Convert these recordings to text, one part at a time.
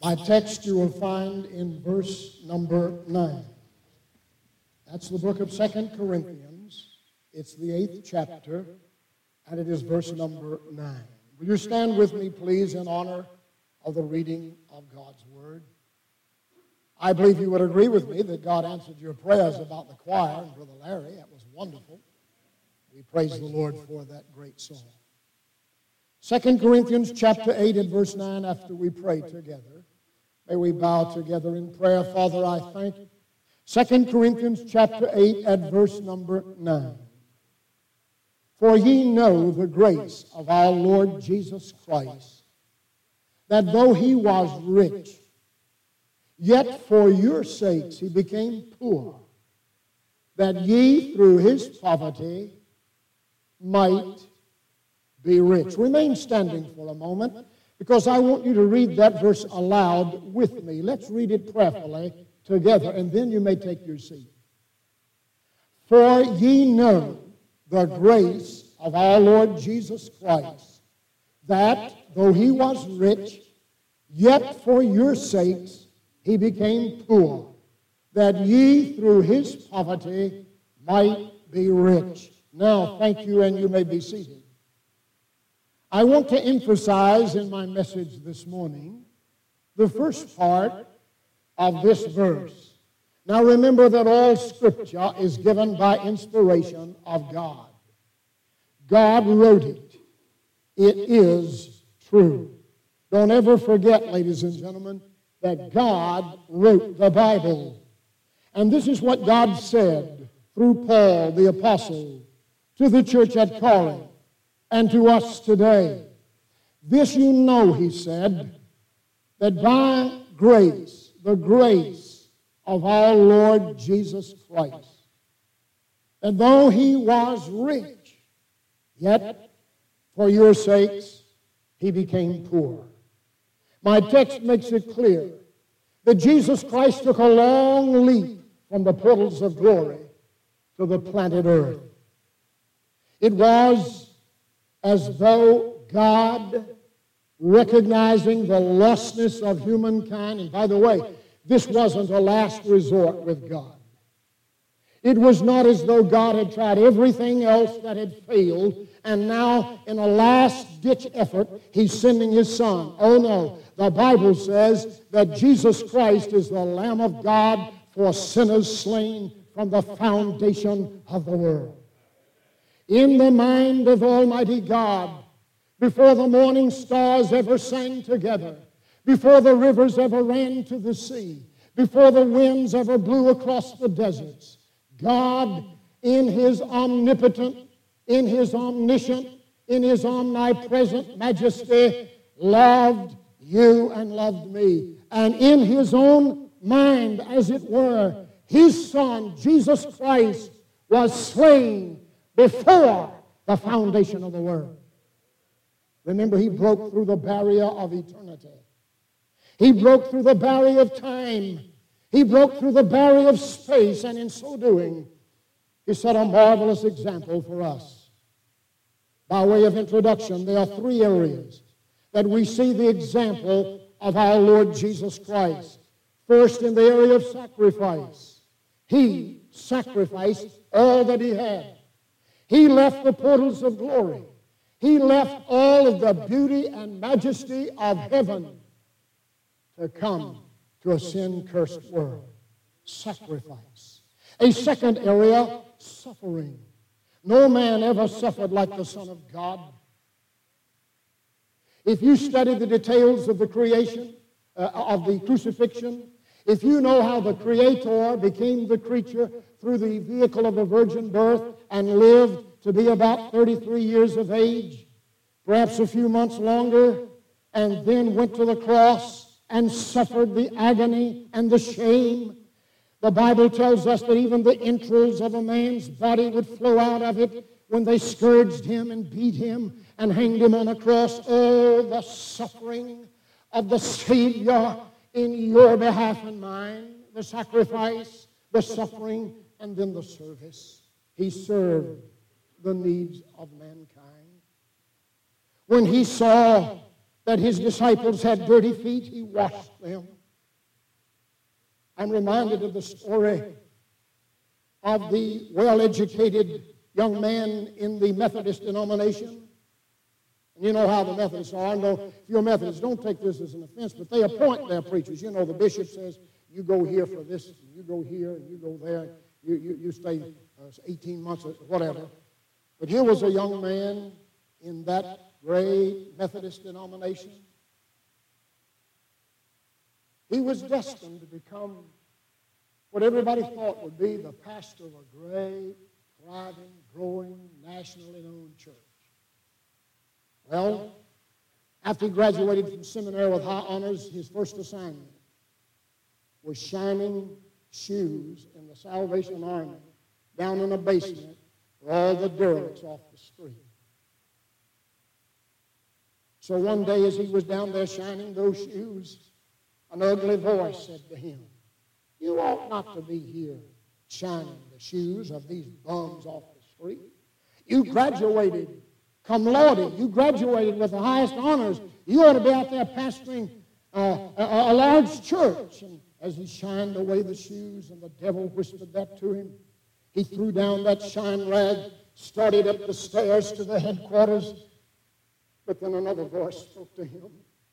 My text you will find in verse number 9. That's the book of 2 Corinthians. It's the 8th chapter, and it is verse number 9. Will you stand with me, please, in honor of the reading of God's Word? I believe you would agree with me that God answered your prayers about the choir and Brother Larry. That was wonderful. We praise the Lord for that great song. 2 Corinthians chapter 8 and verse 9, after we pray together. May we bow together in prayer. Father, I thank you. 2 Corinthians chapter 8 at verse number 9. For ye know the grace of our Lord Jesus Christ, that though he was rich, yet for your sakes he became poor, that ye through his poverty might be rich. Remain standing for a moment, because I want you to read that verse aloud with me. Let's read it prayerfully together, and then you may take your seat. For ye know the grace of our Lord Jesus Christ, that though he was rich, yet for your sakes he became poor, that ye through his poverty might be rich. Now, thank you, and you may be seated. I want to emphasize in my message this morning the first part of this verse. Now, remember that all Scripture is given by inspiration of God. God wrote it. It is true. Don't ever forget, ladies and gentlemen, that God wrote the Bible. And this is what God said through Paul, the apostle, to the church at Corinth and to us today. This you know, he said, that by grace, the grace of our Lord Jesus Christ, that though he was rich, yet for your sakes he became poor. My text makes it clear that Jesus Christ took a long leap from the portals of glory to the planet earth. It was as though God, recognizing the lostness of humankind, and by the way, this wasn't a last resort with God. It was not as though God had tried everything else that had failed, and now in a last-ditch effort, he's sending his Son. Oh no, the Bible says that Jesus Christ is the Lamb of God for sinners slain from the foundation of the world. In the mind of Almighty God, before the morning stars ever sang together, before the rivers ever ran to the sea, before the winds ever blew across the deserts, God, in his omnipotent, in his omniscient, in his omnipresent majesty, loved you and loved me. And in his own mind, as it were, his Son, Jesus Christ, was slain before the foundation of the world. Remember, he broke through the barrier of eternity. He broke through the barrier of time. He broke through the barrier of space, and in so doing, he set a marvelous example for us. By way of introduction, there are three areas that we see the example of our Lord Jesus Christ. First, in the area of sacrifice. He sacrificed all that he had. He left the portals of glory. He left all of the beauty and majesty of heaven to come to a sin-cursed world. Sacrifice. A second area, suffering. No man ever suffered like the Son of God. If you study the details of the creation, of the crucifixion, if you know how the Creator became the creature through the vehicle of a virgin birth and lived to be about 33 years of age, perhaps a few months longer, and then went to the cross and suffered the agony and the shame, the Bible tells us that even the entrails of a man's body would flow out of it when they scourged him and beat him and hanged him on a cross. Oh, the suffering of the Savior in your behalf and mine, the sacrifice, the suffering, and then the service. He served the needs of mankind. When he saw that his disciples had dirty feet, he washed them. I'm reminded of the story of the well-educated young man in the Methodist denomination. And you know how the Methodists are. I know if you're a Methodist, don't take this as an offense, but they appoint their preachers. You know, the bishop says, you go here for this, and you go here, and you go there. You stay 18 months or whatever. But here was a young man in that great Methodist denomination. He was destined to become what everybody thought would be the pastor of a great, thriving, growing, nationally known church. Well, after he graduated from seminary with high honors, his first assignment was shining shoes in the Salvation Army down in a basement for all the derelicts off the street. So one day as he was down there shining those shoes, an ugly voice said to him, "You ought not to be here shining the shoes of these bums off the street. You graduated cum laude. You graduated with the highest honors. You ought to be out there pastoring a large church." And as he shined away the shoes and the devil whispered that to him, he threw down that shine rag, started up the stairs to the headquarters. But then another voice spoke to him.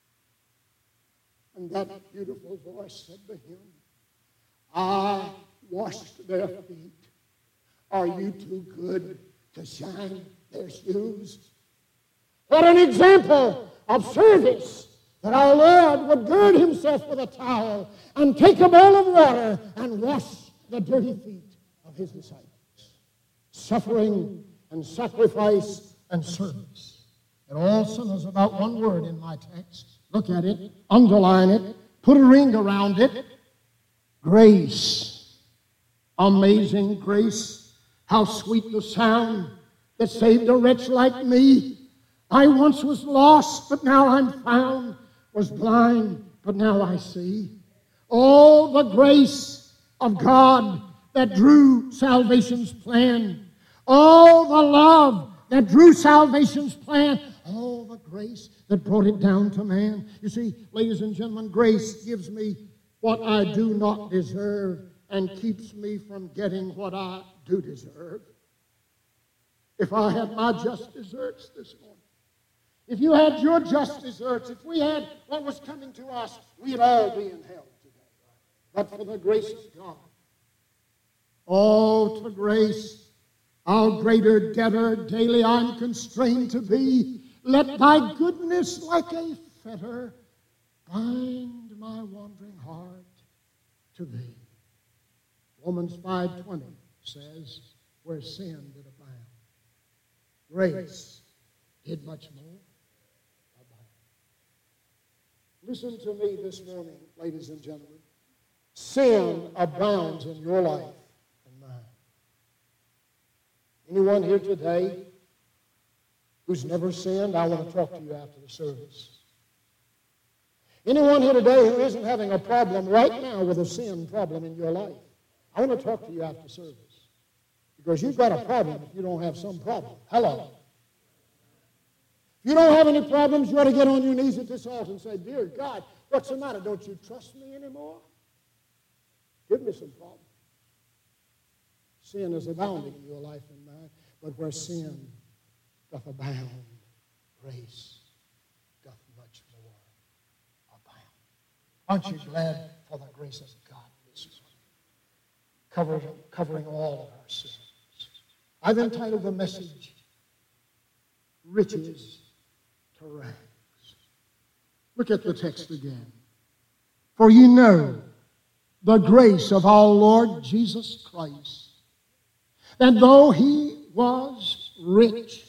And that beautiful voice said to him, "I washed their feet. Are you too good to shine their shoes?" What an example of service, that our Lord would gird himself with a towel and take a bowl of water and wash the dirty feet of his disciples. Suffering and sacrifice and service. It all centers about one word in my text. Look at it, underline it, put a ring around it. Grace. Amazing grace. How sweet the sound that saved a wretch like me. I once was lost, but now I'm found. Was blind, but now I see. Oh, the grace of God that drew salvation's plan. Oh, the love that drew salvation's plan. Oh, the grace that brought it down to man. You see, ladies and gentlemen, grace gives me what I do not deserve and keeps me from getting what I do deserve. If I had my just deserts this morning, if you had your just deserts, if we had what was coming to us, we'd all be in hell today. But for the grace of God. Oh, to grace, how greater debtor daily I'm constrained to be. Let thy goodness like a fetter bind my wandering heart to thee. Romans 5:20 says, where sin did abound, grace did much more abound. Listen to me this morning, ladies and gentlemen. Sin abounds in your life and mine. Anyone here today who's never sinned? I want to talk to you after the service. Anyone here today who isn't having a problem right now with a sin problem in your life? I want to talk to you after service. Because you've got a problem if you don't have some problem. Hello. If you don't have any problems, you ought to get on your knees at this altar and say, "Dear God, what's the matter? Don't you trust me anymore? Give me some problems." Sin is abounding in your life and mine, but where sin doth abound, grace doth much more abound. Aren't you glad for the grace of God this morning, covering all of our sins? I've entitled the message, Riches to Rags. Look at the text again. For you know the grace of our Lord Jesus Christ, that though he was rich,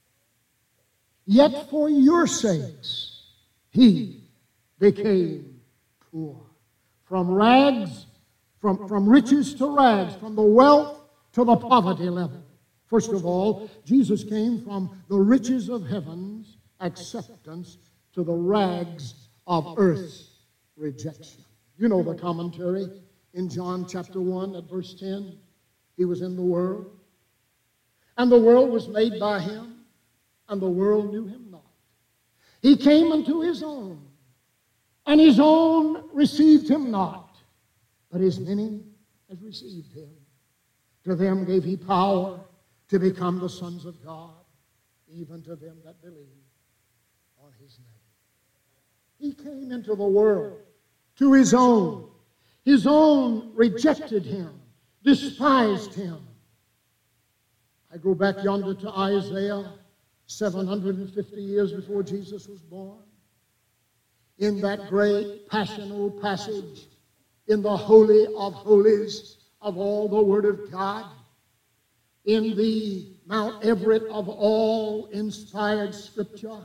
yet for your sakes he became poor. From rags, from riches to rags, from the wealth to the poverty level. First of all, Jesus came from the riches of heaven's acceptance to the rags of earth's rejection. You know the commentary in John chapter 1 at verse 10. He was in the world, and the world was made by him, and the world knew him not. He came unto his own, and his own received him not. But as many as received him, to them gave he power to become the sons of God, even to them that believe on his name. He came into the world to his own. His own rejected him, despised him. I go back yonder to Isaiah, 750 years before Jesus was born. In that great passional passage, in the Holy of Holies of all the Word of God, in the Mount Everett of all inspired Scripture,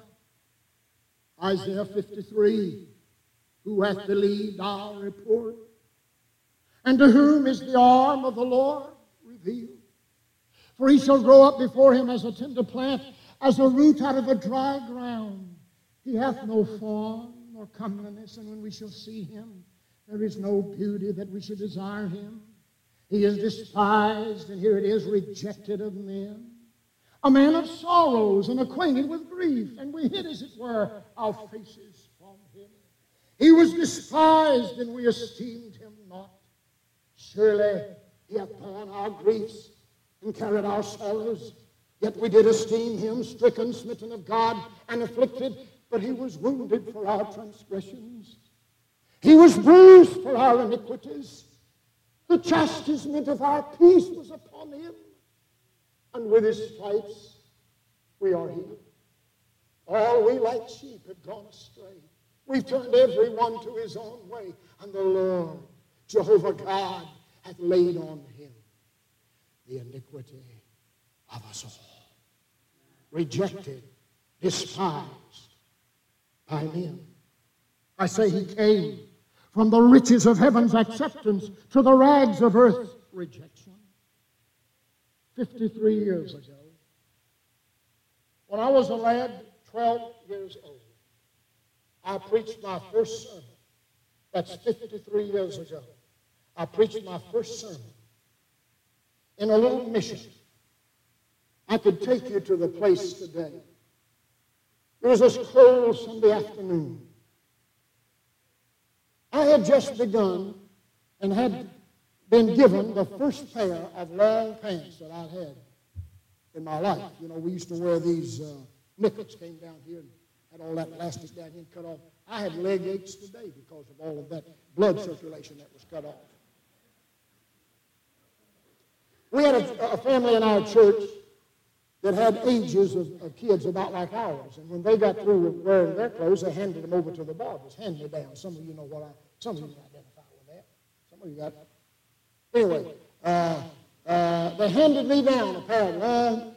Isaiah 53, who hath believed our report? And to whom is the arm of the Lord revealed? For he shall grow up before him as a tender plant, as a root out of a dry ground. He hath no form nor comeliness, and when we shall see him, there is no beauty that we should desire him. He is despised, and here it is, rejected of men. A man of sorrows and acquainted with grief, and we hid, as it were, our faces from him. He was despised, and we esteemed him not. Surely he hath borne our griefs and carried our sorrows. Yet we did esteem him stricken, smitten of God, and afflicted. But he was wounded for our transgressions. He was bruised for our iniquities. The chastisement of our peace was upon him, and with his stripes we are healed. All we like sheep have gone astray. We've turned every one to his own way, and the Lord, Jehovah God, hath laid on him the iniquity of us all. Rejected, despised by men. I say he came from the riches of heaven's acceptance to the rags of earth's rejection. 53 years ago, when I was a lad, 12 years old, I preached my first sermon. That's 53 years ago. I preached my first sermon in a little mission. I could take you to the place today. It was this cold Sunday afternoon. I had just begun and had been given the first pair of long pants that I'd had in my life. You know, we used to wear these knickers, came down here and had all that elastic down here and cut off. I had leg aches today because of all of that blood circulation that was cut off. We had a family in our church that had ages of kids about like ours. And when they got through wearing their clothes, they handed them over to the barbers, hand-me-down. Some of you know some of you identify with that. Some of you got that. Anyway, they handed me down a pair of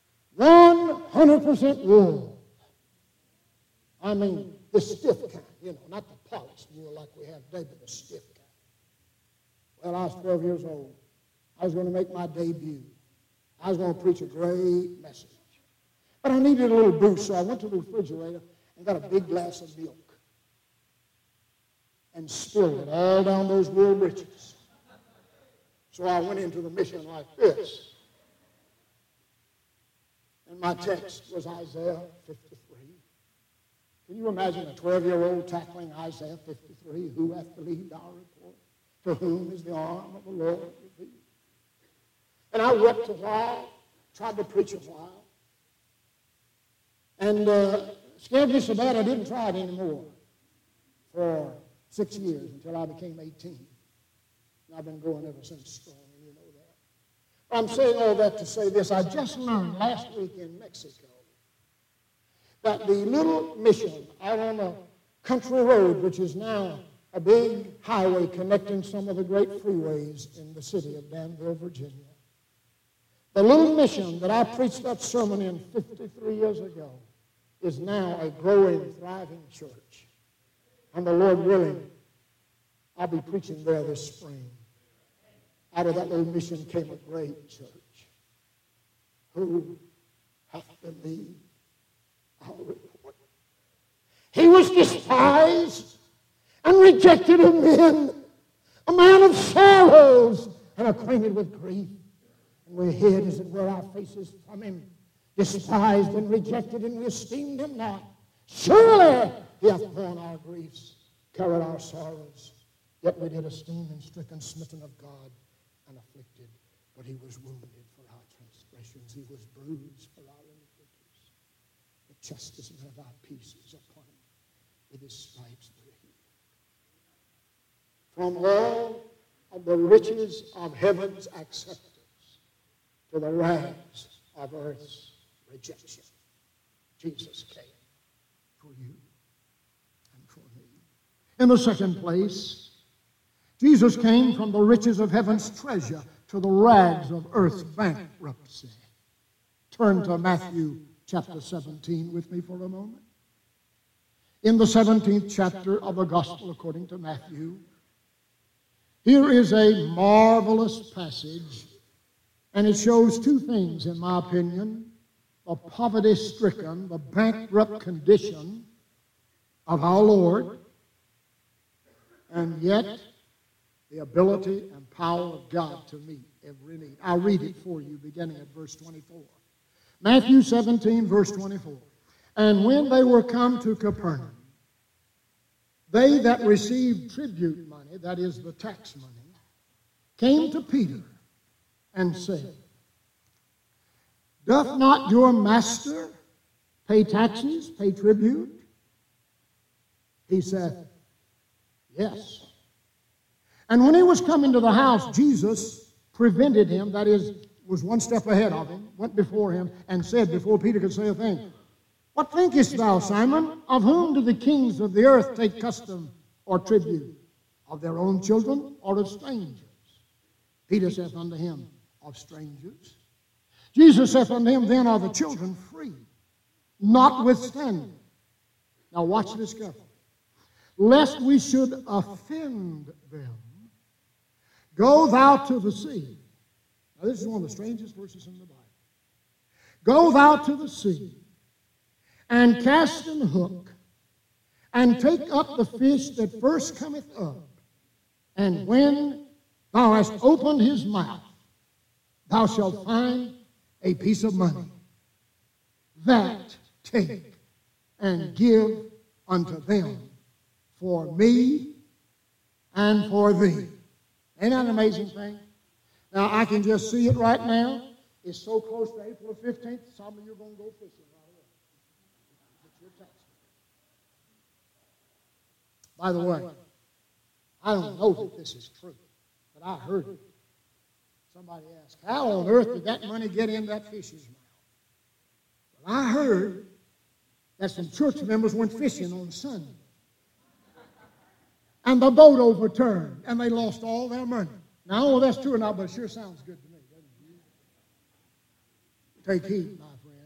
100% wool. I mean, the stiff kind, you know, not the polished wool like we have today, but the stiff kind. Well, I was 12 years old. I was going to make my debut. I was going to preach a great message. But I needed a little boost, so I went to the refrigerator and got a big glass of milk and spilled it all down those wool breeches. So I went into the mission like this. And my text was Isaiah 53. Can you imagine a 12-year-old tackling Isaiah 53? Who hath believed our report? To whom is the arm of the Lord revealed? And I wept a while, tried to preach a while. And scared me so bad I didn't try it anymore for 6 years until I became 18. And I've been going ever since strong, and you know that. I'm saying all that to say this. I just learned last week in Mexico that the little mission out on a country road, which is now a big highway connecting some of the great freeways in the city of Danville, Virginia, the little mission that I preached that sermon in 53 years ago is now a growing, thriving church. And the Lord willing, I'll be preaching there this spring. Out of that little mission came a great church. Who hath believed our report? He was despised and rejected of men, a man of sorrows and acquainted with grief. And we hid, as it were, our faces from him, despised and rejected, and we esteemed him not. Surely he hath borne our griefs, carried our sorrows. Yet we did esteem him stricken, smitten of God, and afflicted. But he was wounded for our transgressions. He was bruised for our iniquities. The chastisement of our peace was upon him. With his stripes we are healed. From all of the riches of heaven's acceptance to the rags of earth's rejection, Jesus came for you and for me. In the second place, Jesus came from the riches of heaven's treasure to the rags of earth's bankruptcy. Turn to Matthew chapter 17 with me for a moment. In the 17th chapter of the Gospel according to Matthew, here is a marvelous passage, and it shows two things, in my opinion: the poverty-stricken, the bankrupt condition of our Lord, and yet the ability and power of God to meet every need. I'll read it for you beginning at verse 24. Matthew 17, verse 24. And when they were come to Capernaum, they that received tribute money, that is the tax money, came to Peter and said, Doth not your master pay taxes, pay tribute? He said, Yes. And when he was come into the house, Jesus prevented him, that is, was one step ahead of him, went before him, and said, before Peter could say a thing, What thinkest thou, Simon? Of whom do the kings of the earth take custom or tribute? Of their own children or of strangers? Peter saith unto him, Of strangers. Jesus saith unto him, Then are the children free, notwithstanding. Now watch this carefully. Lest we should offend them, go thou to the sea. Now this is one of the strangest verses in the Bible. Go thou to the sea, and cast an hook, and take up the fish that first cometh up. And when thou hast opened his mouth, thou shalt find a piece of money. That take and give unto them for me and for thee. Ain't that an amazing thing? Now, I can just see it right now. It's so close to April 15th, some of you are going to go fishing right away. It's your tax. By the way, I don't know that this is true, but I heard it. Somebody asked, how on earth did that money get in that fish's mouth? Well, I heard that some church members went fishing on Sunday. And the boat overturned, and they lost all their money. Now, I don't know if that's true or not, but it sure sounds good to me, doesn't it? Take heed, my friend.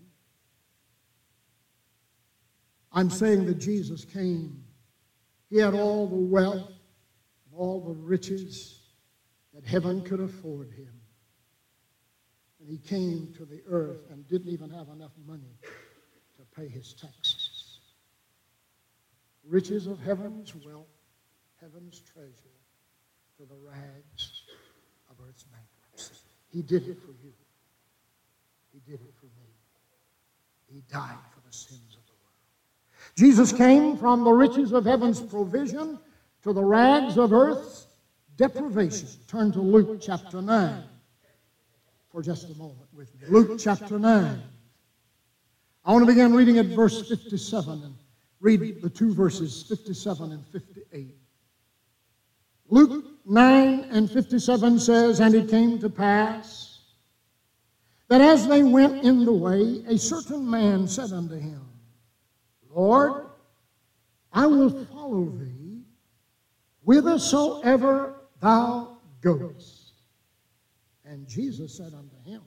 I'm saying that Jesus came. He had all the wealth and all the riches that heaven could afford him. And he came to the earth and didn't even have enough money to pay his taxes. Riches of heaven's wealth, heaven's treasure, to the rags of earth's bankruptcy. He did it for you. He did it for me. He died for the sins of the world. Jesus came from the riches of heaven's provision to the rags of earth's deprivation. Turn to Luke chapter 9 for just a moment with me. Luke chapter 9. I want to begin reading at verse 57 and read the two verses 57 and 58. Luke 9 and 57 says, And it came to pass that as they went in the way, a certain man said unto him, Lord, I will follow thee whithersoever thou goest. And Jesus said unto him,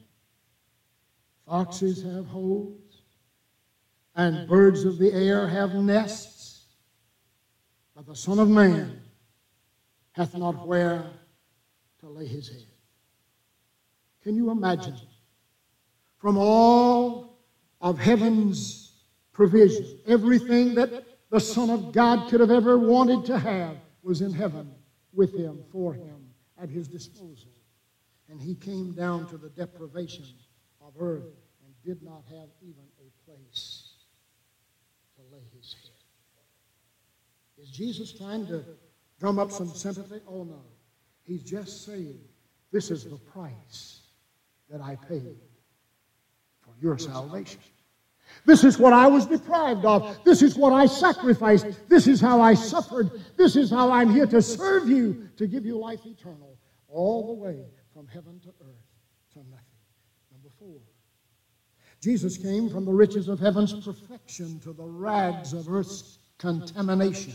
Foxes have holes, and birds of the air have nests, but the Son of Man hath not where to lay his head. Can you imagine? From all of heaven's provision, everything that the Son of God could have ever wanted to have was in heaven with him, for him, at his disposal. And he came down to the deprivation of earth and did not have even a place to lay his head. Is Jesus trying to drum up some sympathy? Oh, no. He's just saying, this is the price that I paid for your salvation. This is what I was deprived of. This is what I sacrificed. This is how I suffered. This is how I'm here to serve you, to give you life eternal, all the way from heaven to earth to nothing. Number 4. Jesus came from the riches of heaven's perfection to the rags of earth's contamination.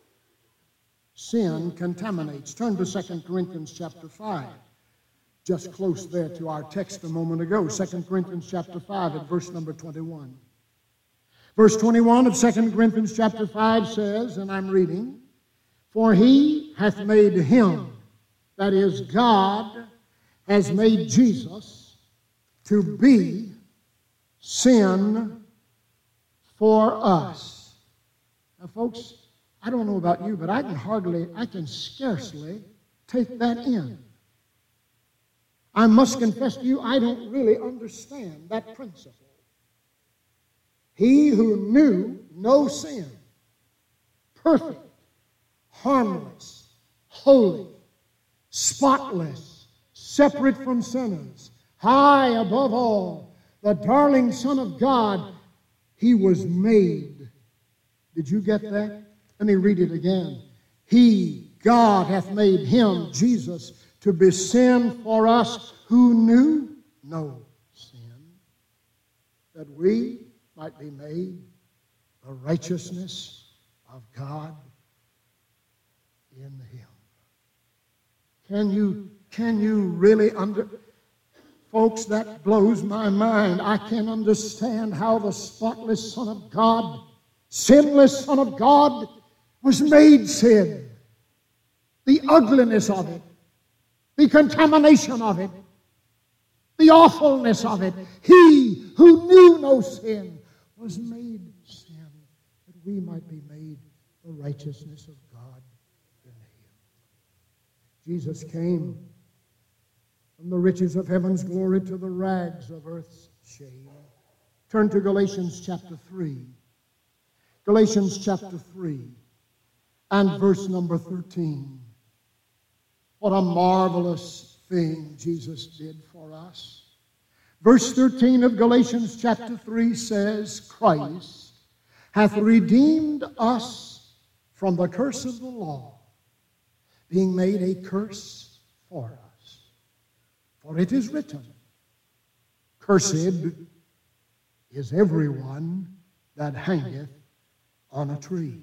Sin contaminates. Turn to 2 Corinthians chapter 5. Just close there to our text a moment ago. 2 Corinthians chapter 5 at verse number 21. Verse 21 of 2 Corinthians chapter 5 says, and I'm reading, for he hath made him, that is God, has made Jesus to be sin for us. Now, folks, I don't know about you, but I can scarcely take that in. I must confess to you, I don't really understand that principle. He who knew no sin, perfect, harmless, holy, spotless, separate from sinners, high above all, the darling Son of God, he was made. Did you get that? Let me read it again. He, God, hath made him, Jesus, to be sin for us who knew no sin, that we might be made the righteousness of God in him. Can you really folks, that blows my mind. I can't understand how the spotless Son of God, sinless Son of God, was made sin. The ugliness of it, the contamination of it, the awfulness of it. He who knew no sin was made sin, that we might be made the righteousness of God in him. Jesus came from the riches of heaven's glory to the rags of earth's shame. Turn to Galatians chapter 3. Galatians chapter 3 and verse number 13. What a marvelous thing Jesus did for us. Verse 13 of Galatians chapter 3 says, Christ hath redeemed us from the curse of the law, being made a curse for us. For it is written, Cursed is everyone that hangeth on a tree.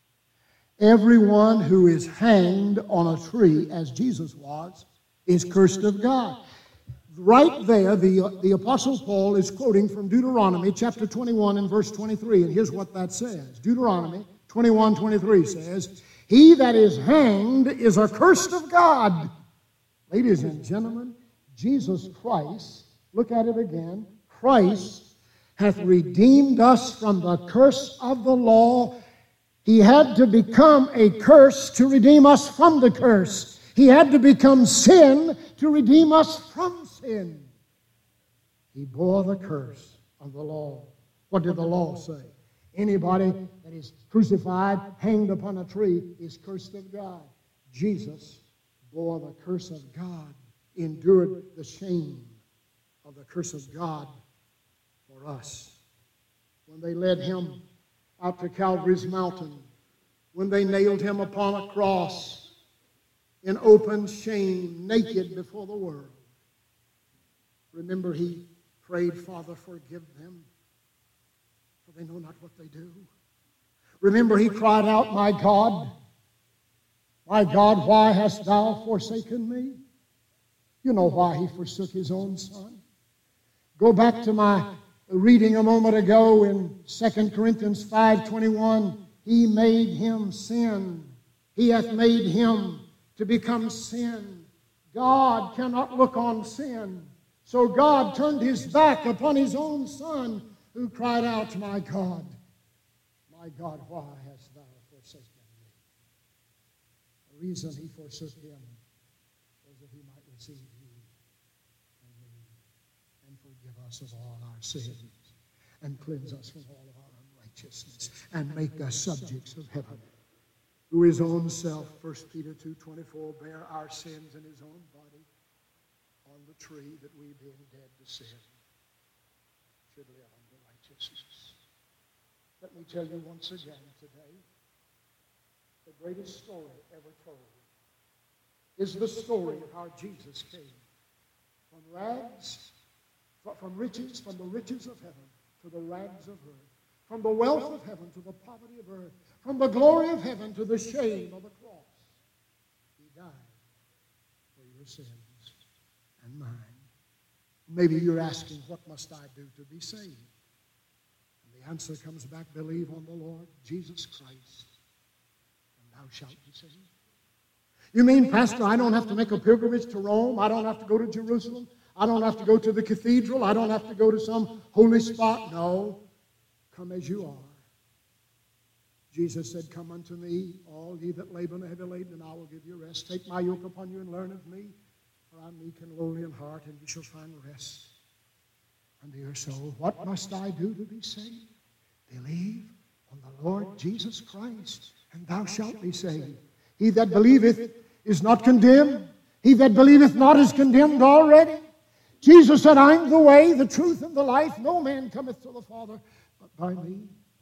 Everyone who is hanged on a tree, as Jesus was, is cursed of God. Right there, the Apostle Paul is quoting from Deuteronomy chapter 21 and verse 23. And here's what that says. Deuteronomy 21:23 says, He that is hanged is accursed of God. Ladies and gentlemen, Jesus Christ, look at it again, Christ hath redeemed us from the curse of the law. He had to become a curse to redeem us from the curse. He had to become sin to redeem us from sin. He bore the curse of the law. What did the law say? Anybody that is crucified, hanged upon a tree, is cursed of God. Jesus bore the curse of God, endured the shame of the curse of God for us. When they led him out to Calvary's mountain, when they nailed him upon a cross in open shame, naked before the world. Remember, he prayed, Father, forgive them, for they know not what they do. Remember, he cried out, my God, why hast thou forsaken me? You know why he forsook his own son. Go back to my reading a moment ago in 2 Corinthians 5:21. He made him sin. He hath made him to become sin. God cannot look on sin. So God turned his back upon his own son, who cried out, my God, why hast thou forsaken me? The reason he forsook him was that he might receive you and me and forgive us of all our sins and cleanse us from all of our unrighteousness. righteousness and make us subjects of heaven. Who his own self, 1 Peter 2:24, bare our sins in his own body on the tree, that we, being dead to sin, should live unto righteousness. Let me tell you once again today, the greatest story ever told is the story of how Jesus came from rags, from riches, from the riches of heaven to the rags of earth, from the wealth of heaven to the poverty of earth, from the glory of heaven to the shame of the cross. He died for your sins and mine. Maybe you're asking, what must I do to be saved? And the answer comes back, believe on the Lord Jesus Christ, and thou shalt be saved. You mean, Pastor, I don't have to make a pilgrimage to Rome? I don't have to go to Jerusalem? I don't have to go to the cathedral? I don't have to go to some holy spot? No. Come as you are. Jesus said, come unto me, all ye that labor and are heavy laden, and I will give you rest. Take my yoke upon you and learn of me, for I am meek and lowly in heart, and you shall find rest unto your soul. What must I do to be saved? Believe on the Lord Jesus Christ, and thou shalt be saved. He that believeth is not condemned. He that believeth not is condemned already. Jesus said, I am the way, the truth, and the life. No man cometh to the Father but by me.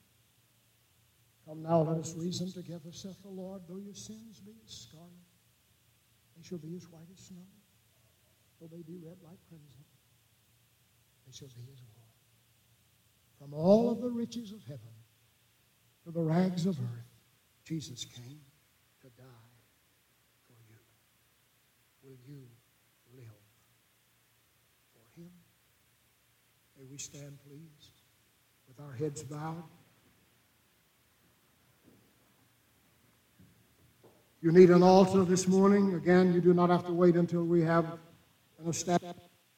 Come now, let us reason together, saith the Lord. Though your sins be as scarlet, they shall be as white as snow. Though they be red like crimson, they shall be as wool. From all of the riches of heaven to the rags of earth, Jesus came to die for you. Will you live for him? May we stand, please, with our heads bowed. You need an altar this morning. Again, you do not have to wait until we have an established